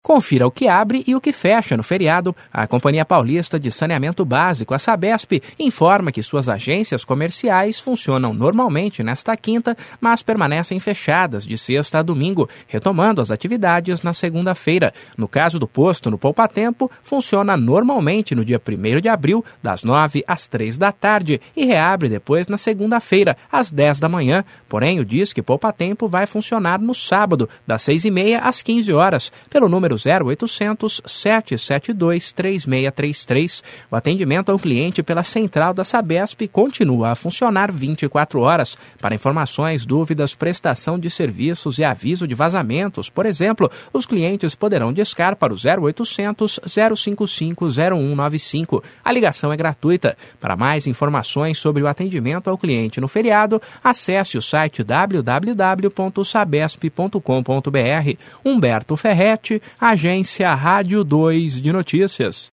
Confira o que abre e o que fecha no feriado. A Companhia Paulista de Saneamento Básico, a Sabesp, informa que suas agências comerciais funcionam normalmente nesta quinta, mas permanecem fechadas de sexta a domingo, retomando as atividades na segunda-feira. No caso do posto no Poupa Tempo, funciona normalmente no dia 1º de abril, das 9 às 3 da tarde, e reabre depois na segunda-feira, às 10 da manhã. Porém, o Disque Poupa Tempo vai funcionar no sábado, das 6h30 às 15 horas, pelo número 0800 772 3633. O atendimento ao cliente pela central da Sabesp continua a funcionar 24 horas. Para informações, dúvidas, prestação de serviços e aviso de vazamentos, por exemplo, os clientes poderão discar para o 0800 055 0195. A ligação é gratuita. Para mais informações sobre o atendimento ao cliente no feriado, acesse o site www.sabesp.com.br. Humberto Ferretti, Agência Rádio 2 de Notícias.